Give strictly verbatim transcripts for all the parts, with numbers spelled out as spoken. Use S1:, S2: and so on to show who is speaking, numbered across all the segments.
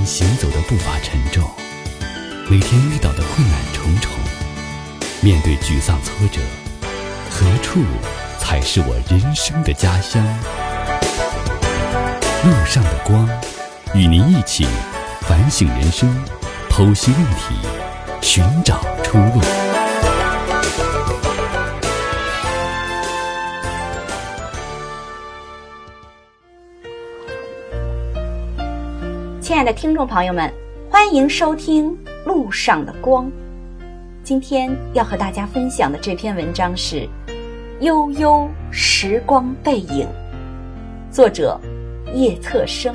S1: 天行走的步伐沉重，每天遇到的困难重重，面对沮丧挫折，何处才是我人生的家乡？路上的光，与您一起反省人生，剖析问题，寻找出路。
S2: 亲爱的听众朋友们，欢迎收听路上的光。今天要和大家分享的这篇文章是悠悠时光背影，作者叶策生。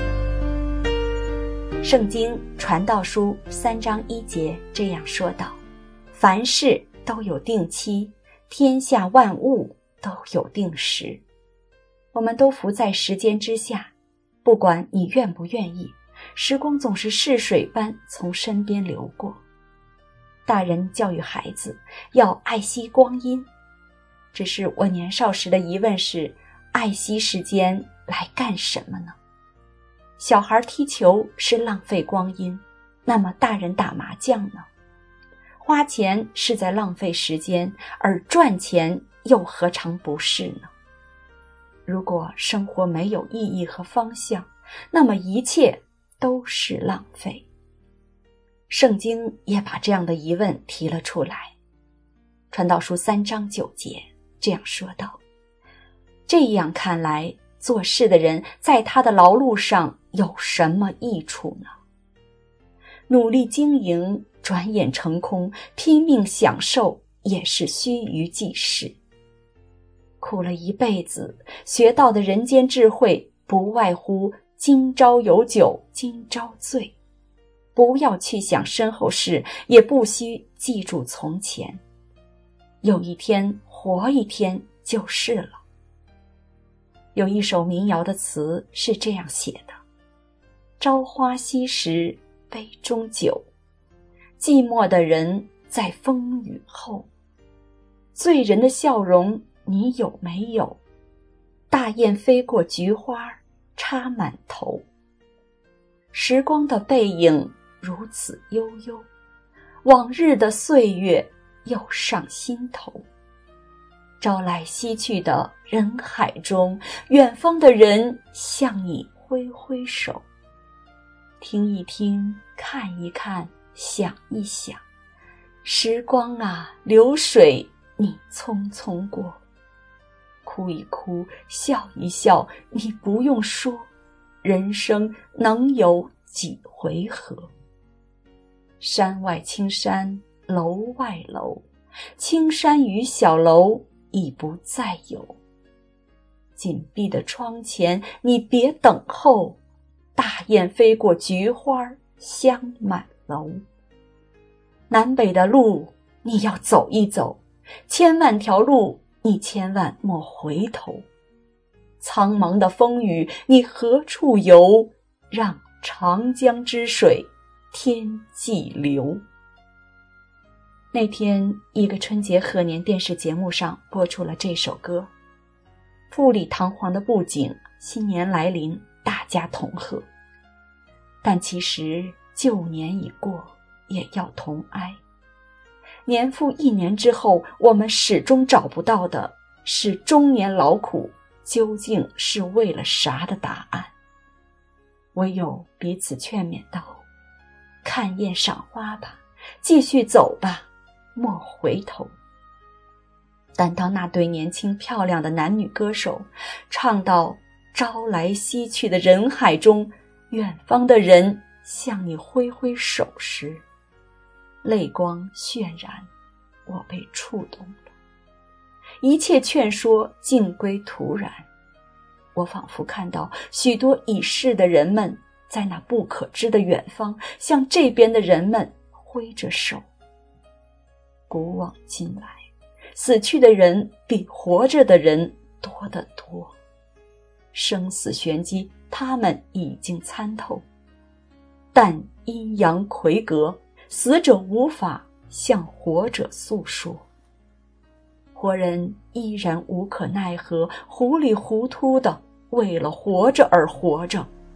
S2: 圣经传道书三章一节这样说道：凡事都有定期，天下万物都有定时。我们都伏在时间之下，不管你愿不愿意，时光总是逝水般从身边流过。大人教育孩子要爱惜光阴，只是我年少时的疑问是，爱惜时间来干什么呢？小孩踢球是浪费光阴，那么大人打麻将呢？花钱是在浪费时间，而赚钱又何尝不是呢？如果生活没有意义和方向，那么一切都是浪费。圣经也把这样的疑问提了出来。传道书三章九节这样说道：这样看来，做事的人在他的劳碌上有什么益处呢？努力经营，转眼成空，拼命享受，也是须臾即逝。苦了一辈子，学到的人间智慧，不外乎今朝有酒今朝醉。不要去想身后事，也不需记住从前。有一天活一天就是了。有一首民谣的词是这样写的：朝花夕拾杯中酒，寂寞的人在风雨后。醉人的笑容你有没有？大雁飞过菊花插满头。时光的背影如此悠悠，往日的岁月又上心头。朝来夕去的人海中，远方的人向你挥挥手。听一听，看一看，想一想，时光啊，流水你匆匆过。哭一哭，笑一笑，你不用说，人生能有几回合？山外青山，楼外楼，青山与小楼已不再有。紧闭的窗前，你别等候，大雁飞过菊花香满楼。南北的路你要走一走，千万条路你千万莫回头。苍茫的风雨你何处游？让长江之水天际流。那天一个春节贺年电视节目上播出了这首歌，富丽堂皇的布景，新年来临，大家同贺。但其实旧年已过，也要同哀。年复一年之后，我们始终找不到的是中年劳苦究竟是为了啥的答案。唯有彼此劝勉道：看艳赏花吧，继续走吧，莫回头。但当那对年轻漂亮的男女歌手唱到朝来夕去的人海中，远方的人向你挥挥手时，泪光渲染，我被触动了。一切劝说尽归徒然，我仿佛看到许多已逝的人们在那不可知的远方，向这边的人们挥着手。古往今来，死去的人比活着的人多得多。生死玄机，他们已经参透，但阴阳魁阁，死者无法向活者诉说。活人依然无可奈何，糊里糊涂的为了活着而活着，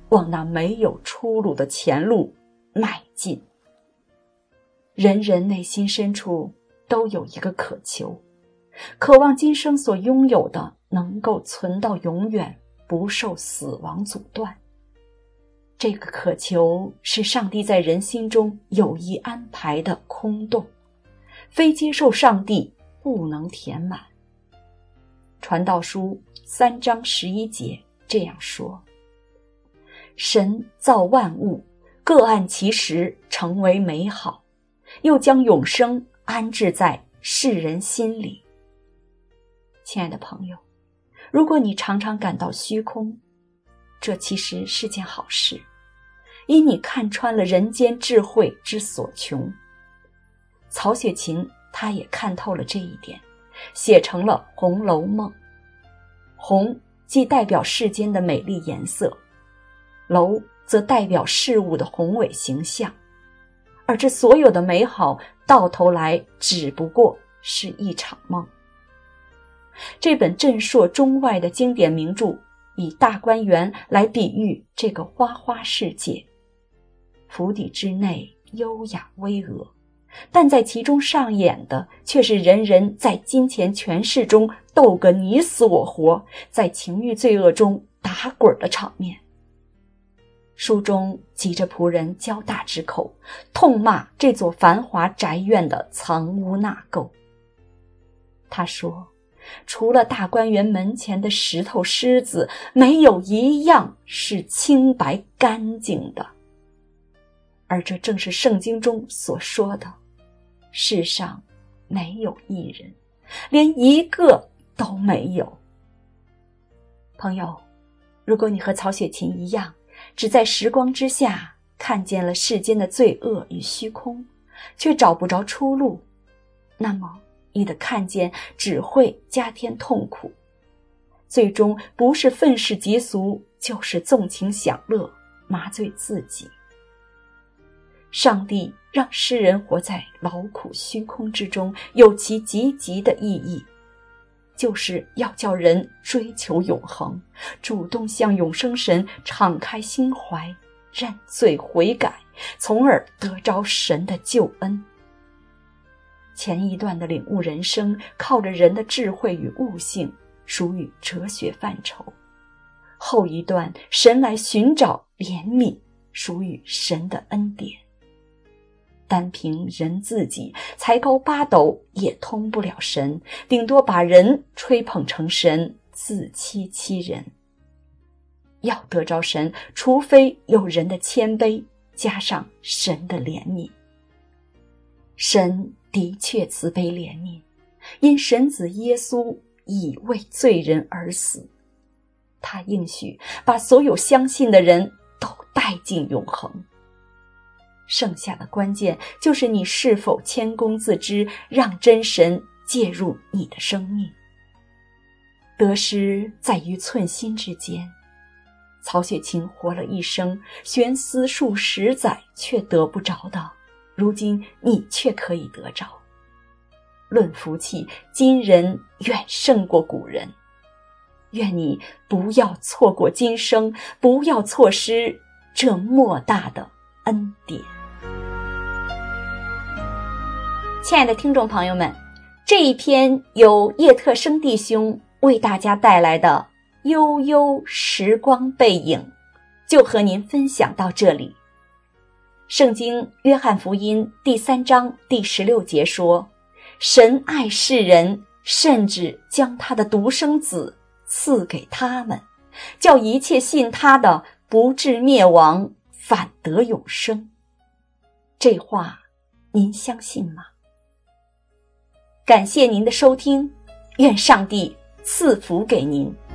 S2: 往那没有出路的前路迈进。人人内心深处都有一个渴求，渴望今生所拥有的能够存到永远，不受死亡阻断。这个渴求是上帝在人心中有意安排的空洞，非接受上帝不能填满。传道书三章十一节这样说：神造万物，各按其时成为美好，又将永生安置在世人心里。亲爱的朋友，如果你常常感到虚空，这其实是件好事，因你看穿了人间智慧之所穷。曹雪芹他也看透了这一点，写成了《红楼梦》。红既代表世间的美丽颜色，楼则代表事物的宏伟形象，而这所有的美好到头来只不过是一场梦。这本震烁中外的经典名著以大观园来比喻这个花花世界，府邸之内优雅巍峨，但在其中上演的却是人人在金钱权势中斗个你死我活，在情欲罪恶中打滚的场面。书中急着仆人交大之口，痛骂这座繁华宅院的藏污纳垢。他说，除了大观园门前的石头狮子，没有一样是清白干净的。而这正是圣经中所说的，世上没有一人，连一个都没有。朋友，如果你和曹雪芹一样，只在时光之下看见了世间的罪恶与虚空，却找不着出路，那么你的看见只会加添痛苦，最终不是愤世嫉俗，就是纵情享乐，麻醉自己。上帝让世人活在劳苦虚空之中，有其积极的意义，就是要叫人追求永恒，主动向永生神敞开心怀，认罪悔改，从而得着神的救恩。前一段的领悟人生，靠着人的智慧与悟性，属于哲学范畴；后一段神来寻找怜悯，属于神的恩典。单凭人自己才高八斗也通不了神，顶多把人吹捧成神，自欺欺人。要得着神，除非有人的谦卑，加上神的怜悯。神的确慈悲怜悯，因神子耶稣已为罪人而死，他应许把所有相信的人都带进永恒。剩下的关键就是你是否谦恭自知，让真神介入你的生命。得失在于寸心之间，曹雪芹活了一生，悬思数十载却得不着的，如今你却可以得着。论福气，今人远胜过古人。愿你不要错过今生，不要错失这莫大的恩典。亲爱的听众朋友们，这一篇由叶特生弟兄为大家带来的悠悠时光背影，就和您分享到这里。圣经约翰福音第三章第十六节说，神爱世人，甚至将他的独生子赐给他们，叫一切信他的不至灭亡，反得永生。这话您相信吗？感谢您的收听，愿上帝赐福给您。